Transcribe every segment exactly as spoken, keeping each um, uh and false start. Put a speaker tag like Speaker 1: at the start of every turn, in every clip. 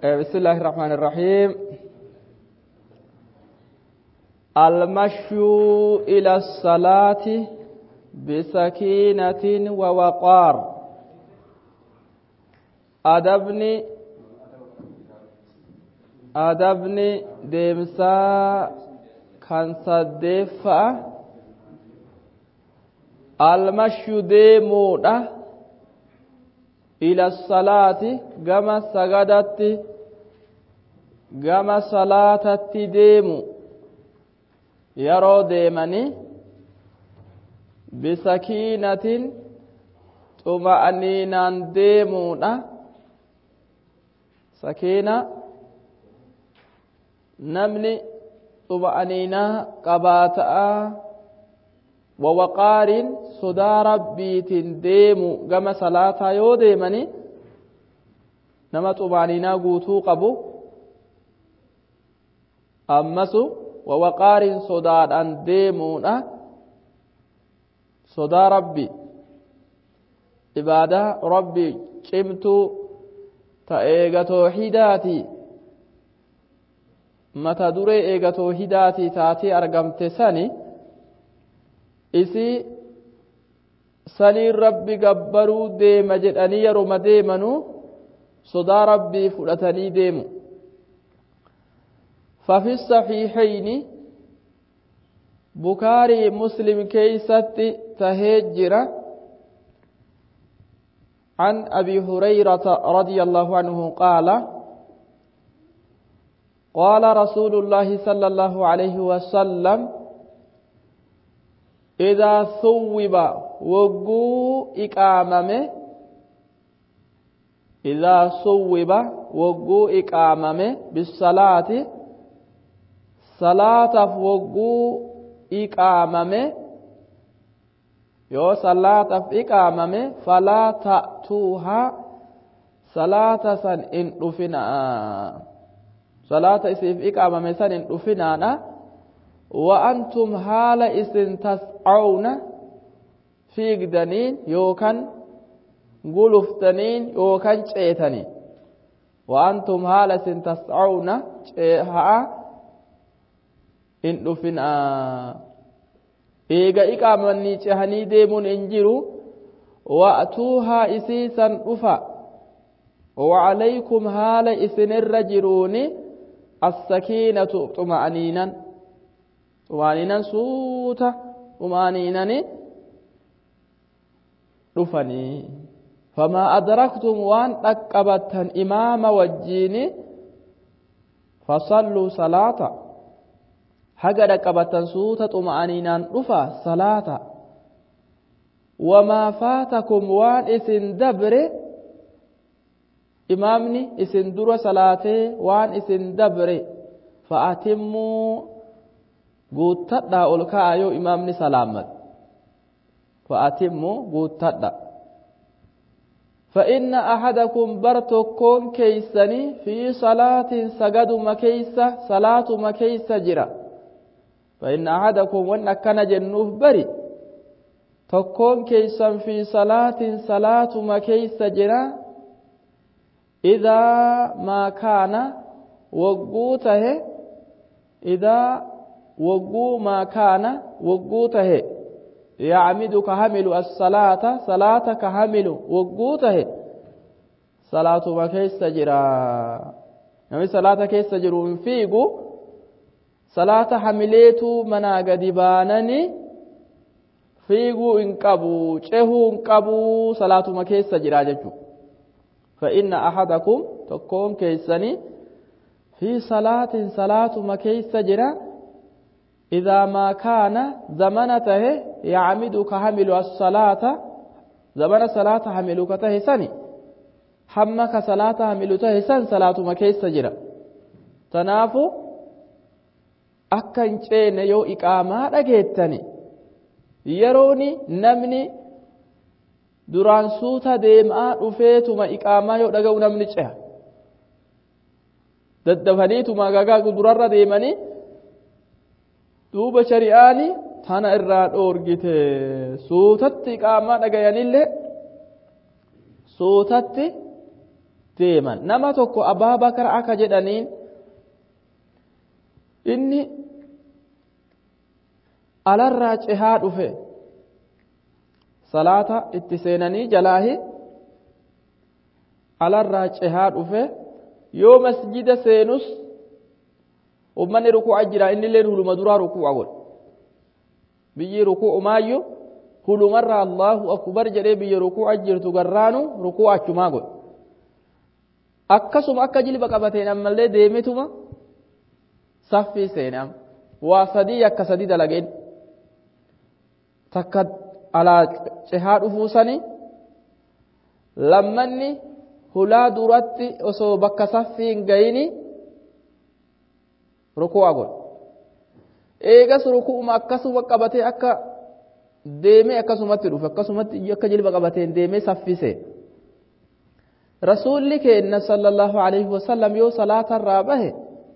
Speaker 1: بسم الله الرحمن الرحيم. المشي إلى الصلاة بسكينة ووقار. أدبني أدبني ديمسا كان صدفة. المشي ديمودا إلى الصلاة كما سجدت كما صلاة ديمو يرو ديمني بسكينة طمأنينة ديمونا سكينة نمني طمأنينة قباتا ووقار صدا ربيت ديمو كما صلاة يو ديمني نما طمأنينة قوتو قبو أمسو ووقار صدا ديمونا صدا ربي عبادة ربي قمتو تأيغا توحيداتي متى دري إيغا توحيداتي تاتي أرقمت سني إسي سني ربي قبرو ديم جدني يرم ديمنو صدا ربي فلتني ديمو. ففي الصحيحين بكاري مسلم كيست تهجر عن أبي هريرة رضي الله عنه قال قال رسول الله صلى الله عليه وسلم إذا ثوب وقو إقاممه إذا ثوب وقو إقاممه بالصلاة صلاة وقو إقاممه يو صلاة إقاممه فلا تأتوها صلاة سن إن رفنا صلاة إسف إقاممه سن إن رفنا وأنتم حال إسن تسعون في قدنين يوكن قلفتنين يوكن شيطنين وأنتم حال إسن تسعون شيئا إن رفنا إيغا إقامني چهني ديمون إنجرو وأتوها إسيسا رفا وعليكم حال إسن الرجرون السكينة طمأنينا طمأنينا سوتا طمأنينا رفني فما أدركتم وان أكبتن إمام وجيني فصلوا صلاة haga dhaqqabatan suuta xuma'aniinaan dhufa salaata wamaa faatakum waan isin dabre imaamni isin dura salaatee waan isin dabre fa'atimmuu guuttadhaa ol ka'a yoo imaamni salaamat fa'atimmuu guuttadha فإن أحدكم برتكون كيسني في صلاة سجد مكيسة صلاة مكيسة جرا فإن أحدكم وأن كان جنوف بري تكون كيسا في صلاة صلاة ما كيس جرا إذا ما كان وقوته إذا وقو ما كان وقوته يعمد كهمل الصلاة صلاة كهمل وقوته صلاة ما كيس جرا يعني صلاة كيس جرو من فيقو صلاة حمليتو منا قدبانني فيقو انقبو چهو انقبو صلاة ما كيس جراججو فإن أحدكم تقوم كيسني في صلاة صلاة ما كيس جرا إذا ما كان زمنته يعمد كحمل الصلاة زمن صلاة حملوك تهسني حمك صلاة حملوته سن صلاة ما كيس جرا تنافو akka hin ceene yoo iqaamaa dhageettani yerooni namni duraan suuta deemaa dhufeetuma iqaamaa yoo dhaga'u namni ceha daddafaniituma gagaa durarra deemanii duuba shari'aani tana irraa dhoorgite suutatti iqaamaa dhagayanillee suutatti deeman. Nama tokko Abaa Bakar akka jedhaniin inni alarraa cehaa dhufe salaata itti seenanii jalaahi alarraa cehaa dhufe yoo masjida seenus ummanni rukuu'a jira inni illee huluma duraa rukuu'a godhe biyyi rukuu'u maayyu hulumarra Allahu akbar jedhee biyya rukuu'a jirtu garraanu rukuu'a achumaa godhe akkasuma akka jilba qabateen ammallee deemetuma saffii seenam waa sadii akka sadii dalageen takka alaa cehaa dhufuusanii lammanni hulaa duratti osoo bakka saffii hin gayini rukuu'a godhe eegas rukuu'uma akkasuma qabatee akka deemee akkasumatti dhufe akkasumatti akka jilba qabateen deemee saffisee rasuulli keenya sallallahu alaihi wasallam yoo salaata irraa bahe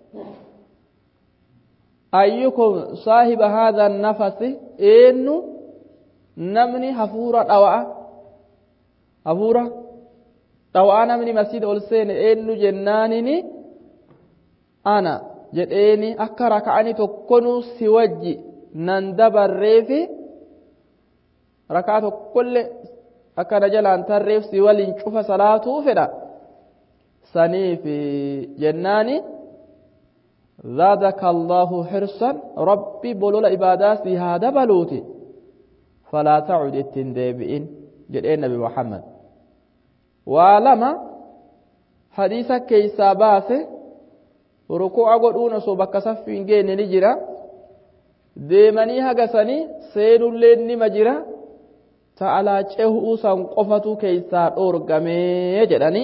Speaker 1: ayyukum saahiba haadha nafasi eenyu namni hafuura dhawa'a hafuura dhawa'a namni masjida ol seene eenyu jennaanini ana jedheeni akka raka'ani tokkonuu si wajji nan dabarreefi rakaa tokkollee akka na jalaan tarreef si waliin cufa salaatuu fedha saniifi jennaani zaadaka Allahu hirsan rabbi bolola ibaadaa si haa dabaluuti falaa tacud ittiin deebi'in jedhee nabi Muhammad waa lama hadiisa keeysaa baase rukuu'a godhuun osoo bakka saffii hin geenne ni jira deemanii hagasanii seenullee nima jira ta'alaa cehuu san qofatu keeysaa dhoorgamee jedhanii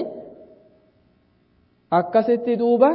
Speaker 1: akkasitti duuba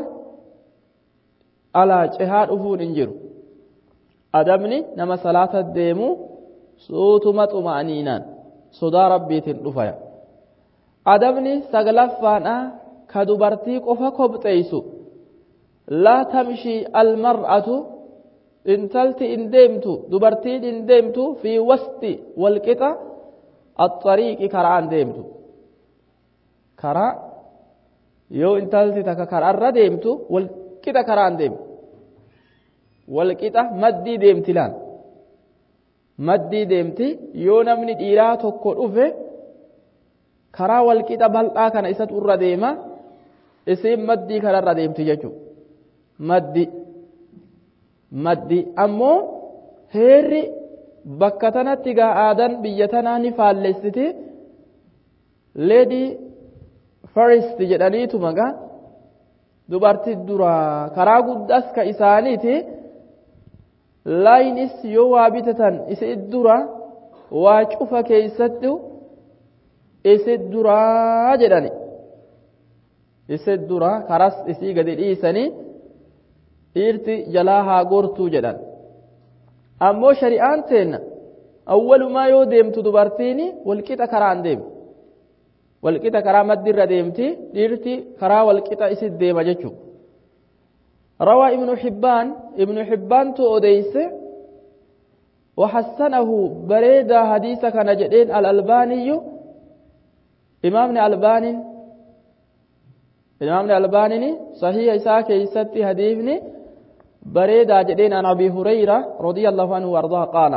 Speaker 1: alaa cehaa dhufuun hin jiru adabni nama salaata deemu suutuma xuma'aniinaan sodaa rabbiitiin dhufaya adabni saglaffaadha ka dubartii qofa kobxeeysu laa tamshii almar'atu intalti in deemtu dubartiin in deemtu fi wasti walqixa axariiqi karaan deemtu karaa yoo intalti takka karaarra deemtu walqixa karaan deemtu walqixa maddii deemti laan maddii deemti yoo namni dhiiraa tokko dhufe karaa walqixa bal'aa kana isatu irra deema isiin maddii kanarra deemti jechuudha maddi maddi ammoo heerri bakka tanatti gaa aadan biyya tanaa ni faallessiti leedii first jedhaniitu magaa dubartii dura karaa guddaas ka isaaniiti laayinis yoo waa bitatan isi dura waa cufa keeysattu isi duraa jedhani isi dura karas isii gadi dhiisanii dhiirti jalaa haa gortuu jedhan ammoo shari'aan teenna awwalumaa yoo deemtu dubartiin walqixa karaan deemti walqixa karaa maddirra deemti dhiirti karaa walqixa isit deema jechuu rawaa ibnu hibbaan ibnu hibbaantu odeyse وحسنه بريدا حديث كان جدين الألباني إمامنا الألباني إمامنا الألباني صحيح إساء كيستي حديثني بريدا جدين عن أبي هريرة رضي الله عنه وارضاه قال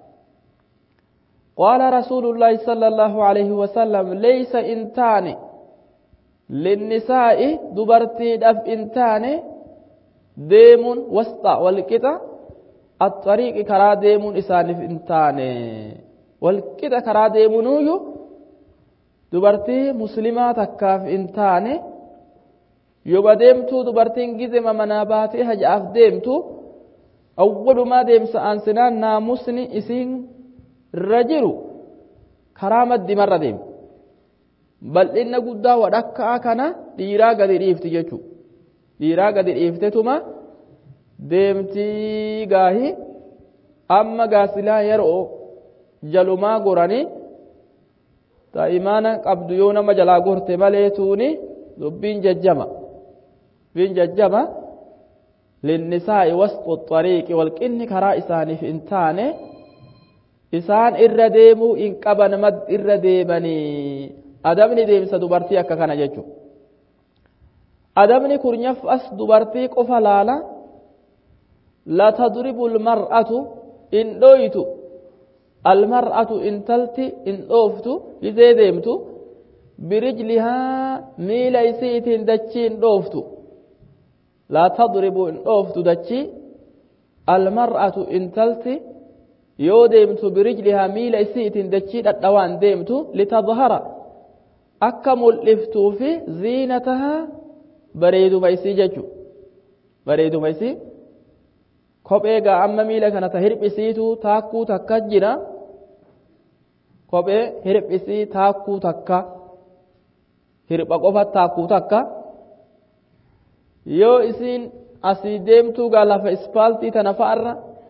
Speaker 1: قال رسول الله صلى الله عليه وسلم ليس انتان للنساء دبرتي دف انتان ديم وسط والكتا الطريق كرا ديم إسانف انتان والكتا كرا ديمونيو دبرتي مسلمات كاف انتان يوبا ديمتو دبرتين جزم مناباتي هجاف ديمتو أول ما ديم سأنسنان ناموسني إسين رجلو كرامة دي مرة ديم بل إن قد ودكا كان ديرا قد ريفت جيشو ديرا قد ريفت تما ديمتي غاهي أما غاسلا يرؤو جلو ما قراني تا إيمانا قبض يونا مجلا قرت مليتوني دبين ججما بين ججما للنساء وسط الطريق والكن كرا إسان في انتان إسان إرديمو إن قبن مد إرديمني أدمني ديم سدبرتي أكا كان ججو adabni kurnyaf as dubartii qofa laala la tadribu almar'atu in dhoytu almar'atu intalti in dhooftu izee deemtu birijlihaa miila isiitiin dachii in dhooftu la tadribu in dhooftu dachii almar'atu intalti yoo deemtu birijlihaa miila isiitiin dachii dhadhawaan deemtu litadhara akka mul'iftuu fi ziinatahaa bareeduma isii jechu bareeduma isii kophee gaa amma miila kana ta hirphisiitu taakkuu takka jira kophee hirphisii taakkuu takka hirpha qofa taakkuu takka yoo isiin asii deemtuu gaa lafa ispaaltii tana fa'arra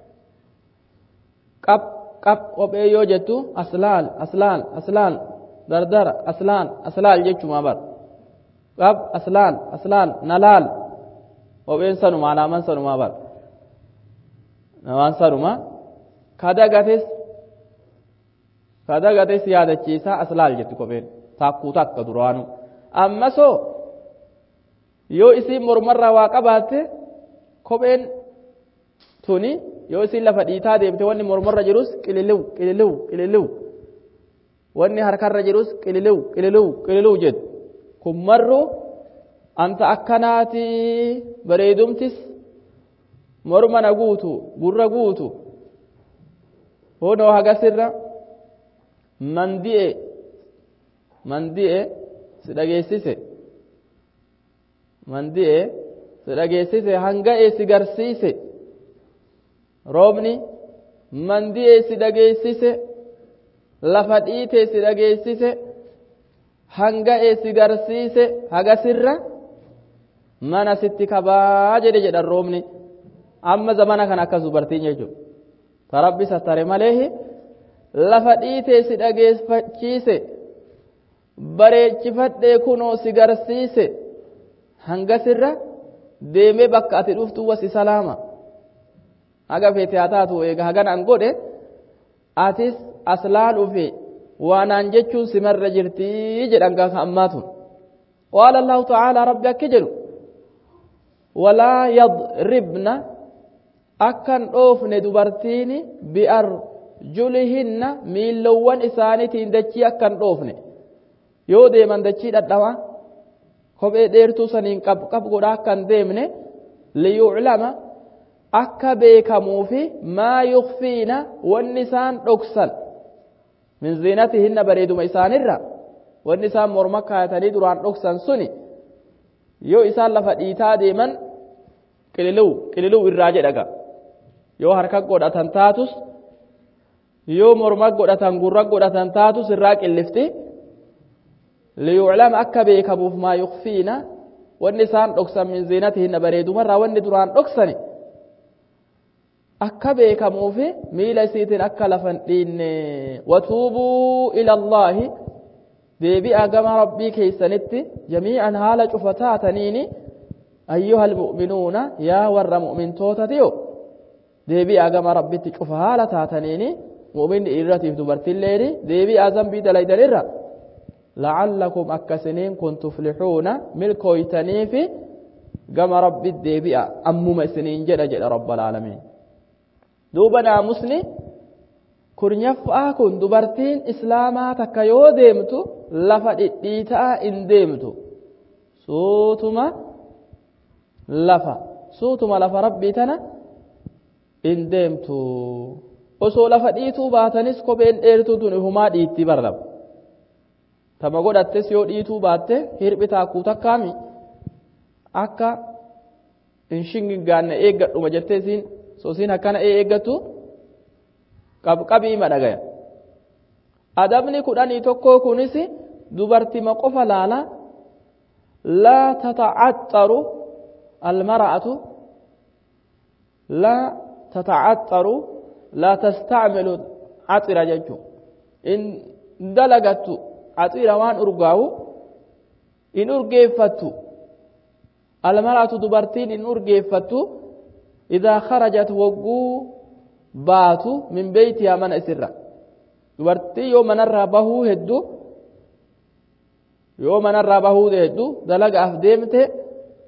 Speaker 1: qab qab kophee yoo jettu aslaal aslaal aslaal dardara aslaan aslaal jechumaa bar qab aslaan aslaan nalaal kopheen sanuma alaaman sanumaa bar namaan sanuma kadagates kadagates yaadachiisaa aslaal jetti kopheen taakkuu takka duraanu amma soo yoo isiin mormarraa waa qabaatte kopheen tuni yoo isiin lafa dhiitaa deemte wanni mormarra jirus qililiw qililiw qililiw wanni harkarra jirus qililiw qililiw qililiw jedhu kun marru anta akkanaati bareedumtis mormana guutu gurra guutu honoo hagasirra mandi'e mandi'e si dhageessise mandi'e si dhageessise hanga'e si garsiise roobni mandi'e si dhageessise lafa dhiite si dhageessise hanga'e si garsiise hagasirra mana sitti kabaa jedhe jedhan roobni amma zamana kana akkas dubartiin jechuudha ta rabbi sattare malee lafa dhiite si dhageeffachiise bareechifadhee kunoo si garsiise hangasirra deemee bakka ati dhuftu wasi salaama haga feete haa taatu eega haganaan godhe atis aslaan ufi waanaan jechuun simarra jirtii jedhan gaa ammaatun qaala allahu ta'aalaa rabbi akki jedhu walaa yadribna akkan dhoofne dubartiini biarjulihinna miillowwan isaaniitiin dachii akkan dhoofne yoo deeman dachii dhadhawa kophee dheertuu saniin qab qab godha akkan deemne liyuclama akka beekamuufi maa yukfiina wanni isaan dhoksan min ziinatihinna bareeduma isaanirra wanni isaan morma kaayatanii duraan dhoksan suni yoo isaan lafa dhiitaa deeman qililiw qililiw irraa jedhaga yoo harka godhatan taatus yoo morma godhatan gurra godhatan taatus irraa qillifti liyuclama akka beekamuuf maa yukfiina wanni isaan dhoksan min ziinatihinna bareedumarraa wanni duraan dhoksani akka beekamuufi miila isiitiin akka lafan dhiinne watuubuu ila allaahi deebi'a gama rabbii keeysanitti jamii'an haala cufa taataniini ayyuha almu'minuuna yaa warra mu'mintootatiyo deebi'a gama rabbitti cufa haala taataniini mu'minni dhiirratiif dubartilleeni deebi'a zambii dalaydanirra la'allakum akkasiniin kun tuflixuuna milkooytaniifi gama rabbi deebi'a ammuma isiniin jedha jedha rabbalaalamiin duuba naamusni kurnyaffaa kun dubartiin islaamaa takka yoo deemtu lafa dhidhiitaa in deemtu suutuma lafa suutuma lafa rabbii tana in deemtu osoo lafa dhiituu baatanis kopheen dheertuu tun humaa dhiitti barlaba tama godhattes yoo dhiituu baatte hirphi taakkuu takkaami akka in shingigaanne eeggadhuma jettee isiin soosiin akkana eeggattu qabqabii madhagaya adabni kudhanii tokkoo kunis dubartima qofa laala laa tata'axxaru almara'atu laa tata'axxaru laa tastacmilu axira jechuu in dalagattu axira waan urgaawu in urgeeffattu almara'atu dubartiin in urgeeffattu إذا خرجت وقو باتو من بيتها من أسرة dubartii yoo manarraa bahuu hedduu yoo manarraa bahuu hedduu dalagaaf deemte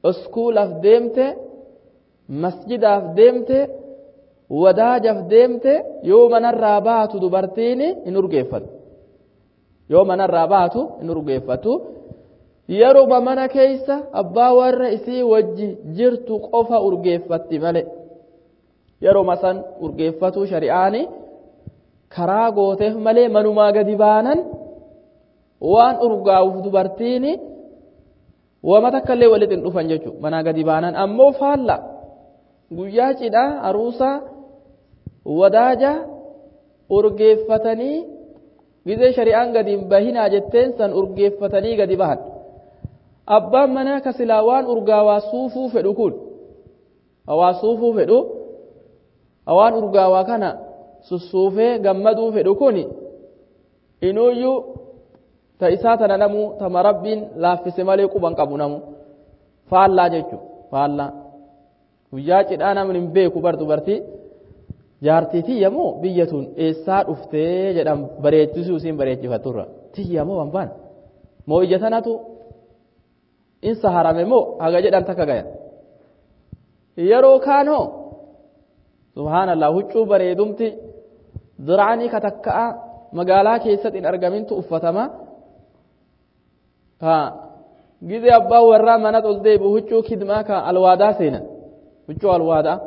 Speaker 1: iskuulaaf deemte masjidaaf deemte wadaajaaf deemte yoo manarraa baatu dubartiin hin urgeeffatu yoo manarraa baatu hin urgeeffatu yeroo mana keessa abbaa warra isii wajji jirtu qofa urgeeffatti malee yeroo masan urgeeffatu shari'aani karaa gooteef malee manumaa gadi baanan waan urgaa'uuf dubartiin wama takka illee walitti hin dhufan jechuudha manaa gadi baanan ammoo faalla guyyaa cidhaa aruusaa wadaaja urgeeffatanii gizee shari'aan gadi hin bahinaa jetteen san urgeeffatanii gadi bahan abbaan manaa ka silaa waan urgaawaa suufuu fedhu kun hawaa suufuu fedhu hawaan urgaawaa kana sussuufee gammaduu fedhu kun inuuyyuu ta isaa tana namu tama rabbiin laaffise malee quban qabu namu faallaa jechuudha faallaa guyyaa cidhaa namni hin beeku bar dubartii jaartii tiyyamoo biyya tun eessaa dhuftee jedhan bareechisuu isiin bareechifaturra tiyyamoo wanbaan moo ija tanatu insa harame moo haga jedhan takka gayan yeroo kaanoo subhaanallah huccuu bareedumti diraanii ka takka'a magaalaa keessatti hin argamintu uffatama ka gizee abbaa warraa mana ol deebi'u huccuu kidmaa ka alwaadaa seenan huccuu alwaadaa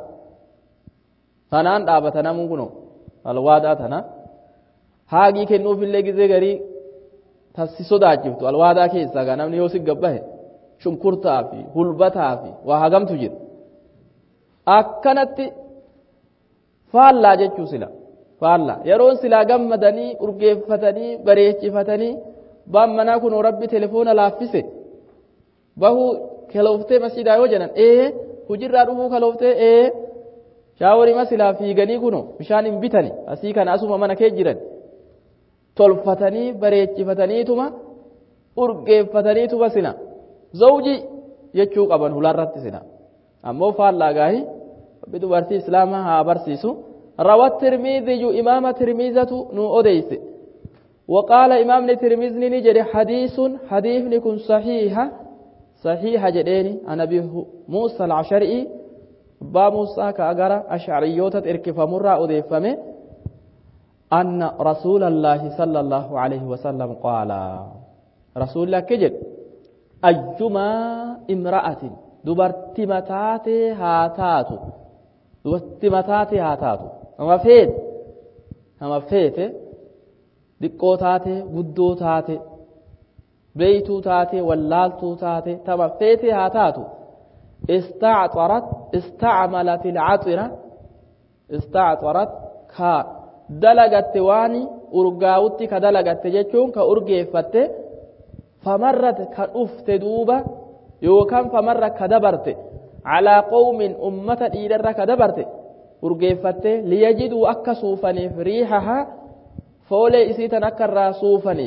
Speaker 1: tanaan dhaabata namuu kuno alwaadaa tana haagii kennuufillee gizee garii tassi sodaachiftu alwaadaa keessaa gaa namni yoo si gabbahe shunkurtaa fi hulbataa fi waa hagamtu jira akkanatti faallaa jechuu sila faallaa yeroon silaa gammadanii urgeeffatanii bareechifatanii baan manaa kunoo rabbi telefoona laaffise bahuu kalooftee masjidaa yoo jedhan ee hujirraa dhufuu kalooftee ee shaawarima silaa fiiganii kunoo bishaan hin bitani asii kana asuma mana kee jiran tolfatanii bareechifataniituma urgeeffataniituma sina zawji jechuu qaban hularratti sina ammoo faallaa gaahii dubartii islaamaa haa barsiisu روى الترمذي إمام ترمذة نو أديس وقال إمام الترمذي نجد حديث حديث نكون صحيحة صحيحة جديني عن أبي موسى العشري با موسى كأجر أشعريوتة إركف مرة أديفمه أن رسول الله صلى الله عليه وسلم قال رسول الله كجد أجما امرأة دبرت متاتي هاتاتو دبرت متاتي هاتاتو أما فيت أما فيت دقو تاتي قدو تاتي بيتو تاتي واللالتو تاتي تما فيت هاتاتو استعطرت استعملت العطرة استعطرت كا دلغت واني أرقاوتي كدلغت جيشون كأرقيفت فمرت كأفت دوبة يوكم فمرت كدبرت على قوم أمة إيدر كدبرت أرقيفت ليجدوا أكا صوفني ريحها فولي إسي تنكر صوفني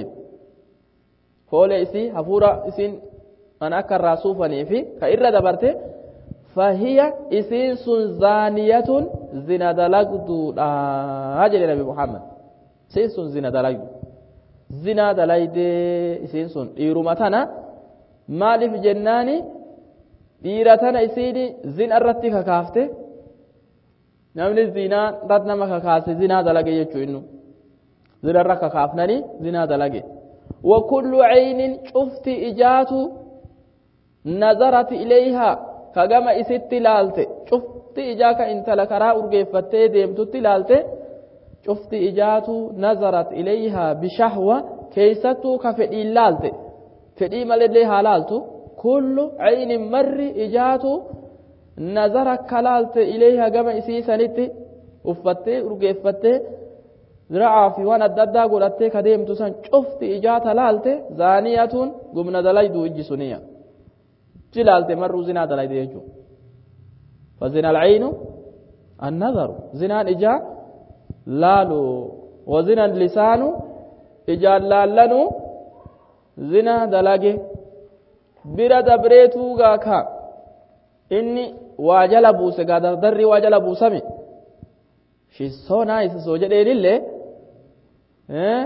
Speaker 1: فولي إسي هفورا إسين أنكر صوفني في كإر دبرت فهي إسين زانية زنا دلقدو هاجر نبي محمد إسين زنا دلقدو زنا دلقدو إسين سن إيرومتنا مالي في جناني إيرتنا إسيني زنا الرتك كافته نمني زنا رتنا مكاكاس زنا دلقي يجو إنو زنا الرك كافنني زنا دلقي وكل عين شفت إجاتو نظرت إليها كجمع إسيت لالته شفت إجاك إنت لكرا أرجفتة ديمتو لالته شفت إجاتو نظرت إليها بشهوة كيستو كفدي لالته فدي مالله حلالتو كل عين مر إجاتو نظرت كلالته إليها جمع إسيسانيت أفتة أرجفتة زرع في وانا ددا قولته كديمتو سان شفت إجات لالته زانية قمنا دلايدو إجسونية جلالت مرو زنا دلايدو يجو فزنا العين النظر زنا إجا لالو وزنا اللسان إجا لالنو زنا دلاجي بيرا دبريتو غاكا إني واجل بوسه غادر دري واجل بوسمي she's so nice so jedheenillee eh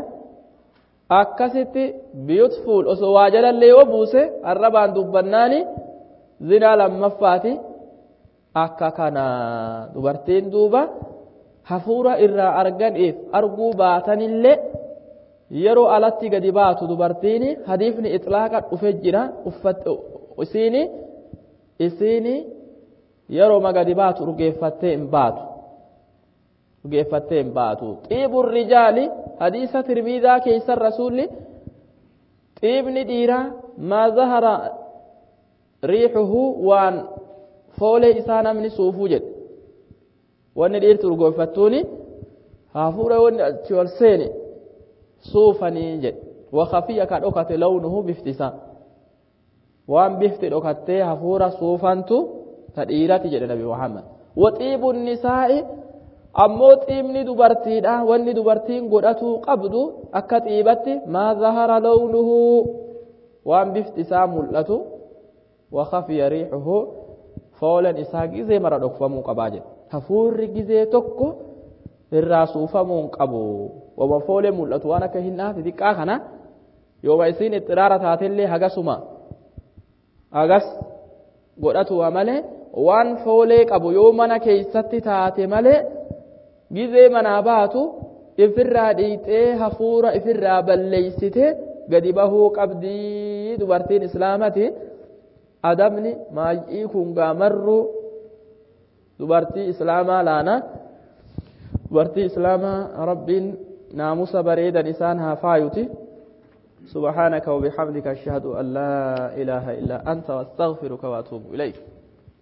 Speaker 1: akkasitti beautiful osoo waajalallee yoo buuse arrabaan dubbannaani zinaa lammaffaati akka kana dubartiin duuba hafuura irraa arganiif arguu baatanillee yeroo alatti gadi baatu dubartiin hadiifni itlaaqa dhufe jira isiini isiini yeroo magadi baatu urgeeffattee hin baatu urgeeffattee hin baatu xiibu rijaali hadiisa tirmiidaa keessan rasuulli xiibni dhiiraa maa zahara riixuhu waan foolee isaa namni suufuu jedhe wanni dhiirti urgeeffattuuni hafuura wanni achi ol seene suufanii jedhe wakafiyya ka dhokate lawnuhu biftisaa waan bifti dhokattee hafuura suufantu ta dhiirati jedhe nabi Muhammad waxiibu nisaa'i ammoo xiibni dubartiidha wanni dubartiin godhatu qabdu akka xiibatti maa zahara lawnuhu waan bifti isaa mul'atu wakafiyya riixuhu foolen isaa gizee mara dhokfamuu qabaa jedhe hafuurri gizee tokko irraa suufamuu hin qabu wama foolee mul'atu waan akka hin dhaafi xiqqaa kana yooma isiin ittiraara taatellee hagasuma hagas godhatu malee waan foolee qabu yoo mana keessatti taate malee gizee manaa baatu ifirraa dhiixee hafuura ifirraa balleeysite gadi bahuu qabdii dubartiin islaamati adabni maay'ii kun gaamarru dubartii islaamaa laana dubartii islaamaa rabbiin naamusa bareedan isaan haa faayuti سبحانك وبحمدك أشهد أن لا إله إلا أنت واستغفرك وأتوب إليك